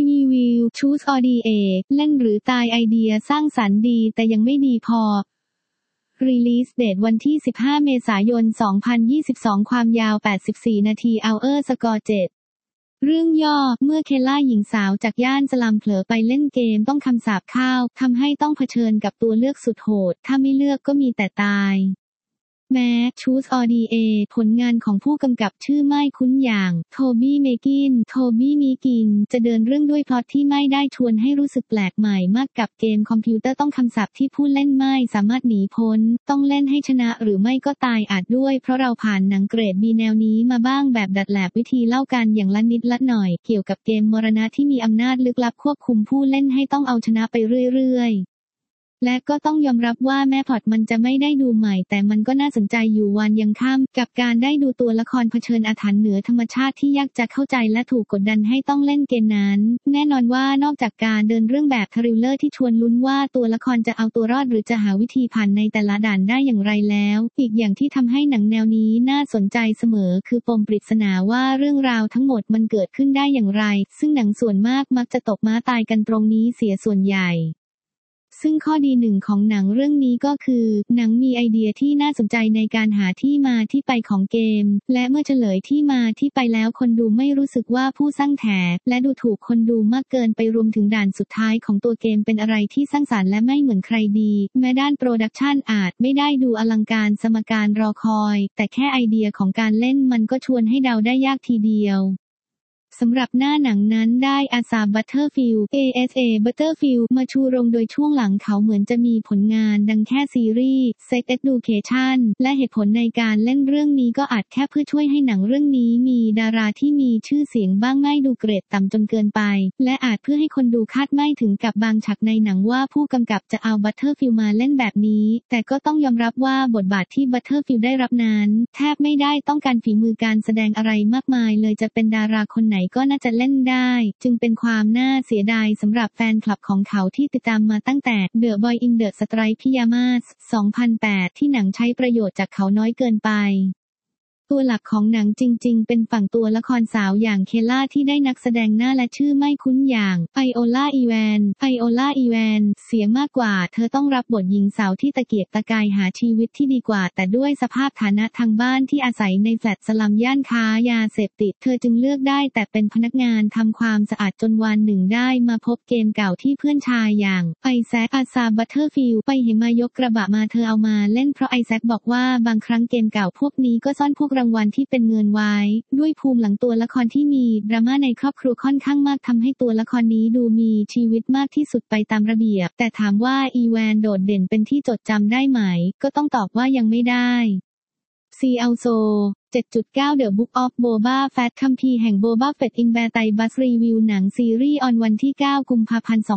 รีวิว Choose or Die เล่นหรือตายไอเดียสร้างสรรค์ดีแต่ยังไม่ดีพอ Release Date วันที่ 15 เมษายน 2022 ความยาว 84 นาที Hour Score 7 เรื่องย่อ เมื่อเคลล่าหญิงสาวจากย่านสลัมเผลอไปเล่นเกมต้องคำสาปข้าวทำให้ต้องเผชิญกับตัวเลือกสุดโหด ถ้าไม่เลือกก็มีแต่ตายแม้ Choose or Die ผลงานของผู้กำกับชื่อไม่คุ้นอย่างโทบี้เมกินจะเดินเรื่องด้วยพล็อตที่ไม่ได้ชวนให้รู้สึกแปลกใหม่มากกับเกมคอมพิวเตอร์ต้องคำสาปที่ผู้เล่นไม่สามารถหนีพ้นต้องเล่นให้ชนะหรือไม่ก็ตายอาจด้วยเพราะเราผ่านหนังเกรด B แนวนี้มาบ้างแบบดัดแหลบวิธีเล่ากันอย่างละนิดละหน่อยเกี่ยวกับเกมมรณะที่มีอำนาจลึกลับควบคุมผู้เล่นให้ต้องเอาชนะไปเรื่อยๆและก็ต้องยอมรับว่าแม้พล็อตมันจะไม่ได้ดูใหม่แต่มันก็น่าสนใจอยู่วันยังค่ำกับการได้ดูตัวละครเผชิญอาถรรพ์เหนือธรรมชาติที่ยากจะเข้าใจและถูกกดดันให้ต้องเล่นเกมนั้นแน่นอนว่านอกจากการเดินเรื่องแบบทริลเลอร์ที่ชวนลุ้นว่าตัวละครจะเอาตัวรอดหรือจะหาวิธีผ่านในแต่ละด่านได้อย่างไรแล้วอีกอย่างที่ทำให้หนังแนวนี้น่าสนใจเสมอคือปมปริศนาว่าเรื่องราวทั้งหมดมันเกิดขึ้นได้อย่างไรซึ่งหนังส่วนมากมักจะตกม้าตายกันตรงนี้เสียส่วนใหญ่ซึ่งข้อดีหนึ่งของหนังเรื่องนี้ก็คือหนังมีไอเดียที่น่าสนใจในการหาที่มาที่ไปของเกมและเมื่อเฉลยที่มาที่ไปแล้วคนดูไม่รู้สึกว่าผู้สร้างแถและดูถูกคนดูมากเกินไปรวมถึงด่านสุดท้ายของตัวเกมเป็นอะไรที่สร้างสรรค์และไม่เหมือนใครดีแม้ด้านโปรดักชันอาจไม่ได้ดูอลังการสมการรอคอยแต่แค่ไอเดียของการเล่นมันก็ชวนให้เดาได้ยากทีเดียวสำหรับหน้าหนังนั้นได้อาซาบัตเตอร์ฟิลด์ ASA บัตเตอร์ฟิลด์มาชูโรงโดยช่วงหลังเขาเหมือนจะมีผลงานดังแค่ซีรีส์ Sex Education และเหตุผลในการเล่นเรื่องนี้ก็อาจแค่เพื่อช่วยให้หนังเรื่องนี้มีดาราที่มีชื่อเสียงบ้างไม่ดูเกรดต่ำจนเกินไปและอาจเพื่อให้คนดูคาดไม่ถึงกับบางฉากในหนังว่าผู้กำกับจะเอาบัตเตอร์ฟิลด์มาเล่นแบบนี้แต่ก็ต้องยอมรับว่าบทบาทที่บัตเตอร์ฟิลด์ได้รับนั้นแทบไม่ได้ต้องการฝีมือการแสดงอะไรมากมายเลยจะเป็นดาราคนไหนก็น่าจะเล่นได้จึงเป็นความน่าเสียดายสำหรับแฟนคลับของเขาที่ติดตามมาตั้งแต่ The Boy in the Striped Pyjamas 2008 ที่หนังใช้ประโยชน์จากเขาน้อยเกินไปตัวหลักของหนังจริงๆเป็นฝั่งตัวละครสาวอย่างเคลล่าที่ได้นักแสดงหน้าและชื่อไม่คุ้นอย่างไอโอลาอีแวนเสียมากกว่าเธอต้องรับบทหญิงสาวที่ตะเกียกตะกายหาชีวิตที่ดีกว่าแต่ด้วยสภาพฐานะทางบ้านที่อาศัยในแฟลตสลัมย่านค้ายาเสพติดเธอจึงเลือกได้แต่เป็นพนักงานทำความสะอาดจนวันหนึ่งได้มาพบเกมเก่าที่เพื่อนชายอย่างไอแซคอาซาบัตเตอร์ฟิลด์ไปเห็นมายกกระบะมาเธอเอามาเล่นเพราะไอแซคบอกว่าบางครั้งเกมเก่าพวกนี้ก็ซ่อนพวกรางวัลที่เป็นเงินไว้ด้วยภูมิหลังตัวละครที่มีดราม่าในครอบครัวค่อนข้างมากทำให้ตัวละครนี้ดูมีชีวิตมากที่สุดไปตามระเบียบแต่ถามว่าอีแวนโดดเด่นเป็นที่จดจำได้ไหมก็ต้องตอบว่ายังไม่ได้ซีอัลโซ 7.9 The Book of Boba Fett คัมภีร์แห่งโบบาเฟตอินแบร์ไตบัสรีวิวหนังซีรีส์ออนวันที่ 9 กุมภาพันธ์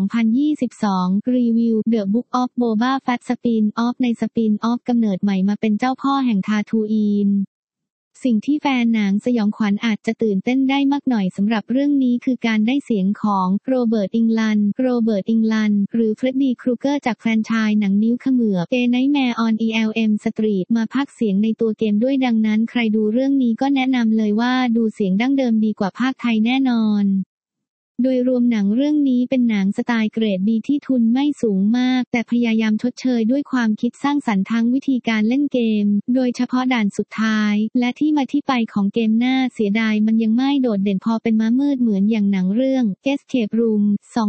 2022 รีวิว The Book of Boba Fett สปินออฟในสปินออฟกำเนิดใหม่มาเป็นเจ้าพ่อแห่งทาทูอีนสิ่งที่แฟนหนังสยองขวัญอาจจะตื่นเต้นได้มากหน่อยสำหรับเรื่องนี้คือการได้เสียงของโรเบิร์ตอิงลันหรือเฟรดดี้ครูเกอร์จากแฟรนไชส์หนังนิ้วเขมือบ A Nightmare on Elm Street มาพากย์เสียงในตัวเกมด้วยดังนั้นใครดูเรื่องนี้ก็แนะนำเลยว่าดูเสียงดั้งเดิมดีกว่าภาคไทยแน่นอนโดยรวมหนังเรื่องนี้เป็นหนังสไตล์เกรด B ที่ทุนไม่สูงมากแต่พยายามชดเชยด้วยความคิดสร้างสรรค์ทั้งวิธีการเล่นเกมโดยเฉพาะด่านสุดท้ายและที่มาที่ไปของเกมน่าเสียดายมันยังไม่โดดเด่นพอเป็นม้ามืดเหมือนอย่างหนังเรื่อง Escape Room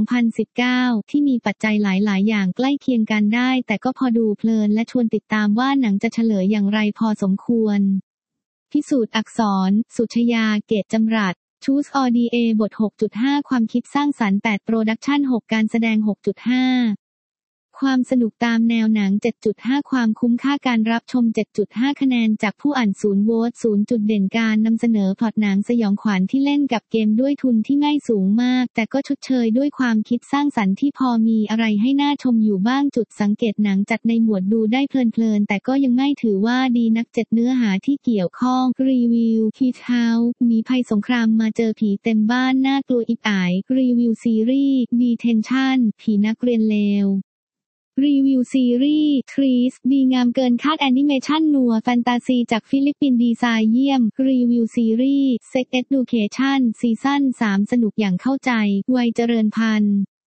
2019 ที่มีปัจจัยหลายๆอย่างใกล้เคียงกันได้แต่ก็พอดูเพลินและชวนติดตามว่าหนังจะเฉลยอย่างไรพอสมควรพิสูจน์อักษรสุชยาเกตจำรัดChoose or Die บท 6.5 ความคิดสร้างสรรค์ 8 โปรดักชั่น 6 การแสดง 6.5 ความสนุกตามแนวหนัง 7.5 ความคุ้มค่าการรับชม 7.5 คะแนนจากผู้อ่าน0โหวต0จุดเด่นการนำเสนอพล็อตหนังสยองขวัญที่เล่นกับเกมด้วยทุนที่ไม่สูงมากแต่ก็ชดเชยด้วยความคิดสร้างสรรค์ที่พอมีอะไรให้น่าชมอยู่บ้างจุดสังเกตหนังจัดในหมวดดูได้เพลินๆแต่ก็ยังไม่ถือว่าดีนัก7เนื้อหาที่เกี่ยวข้องรีวิวฮีทเฮาส์มีภัยสงครามมาเจอผีเต็มบ้านน่ากลัวอิบอายรีวิวซีรีส์ดีเทนชั่นผีนักเรียนเลวรีวิวซีรีส์ Trees ดีงามเกินคาดแอนิเมชันนัวแฟนตาซีจากฟิลิปปินส์ดีไซน์เยี่ยมรีวิวซีรีส์ Sex Education ซีซั่น 3 สนุกอย่างเข้าใจวัยเจริญพันธุ์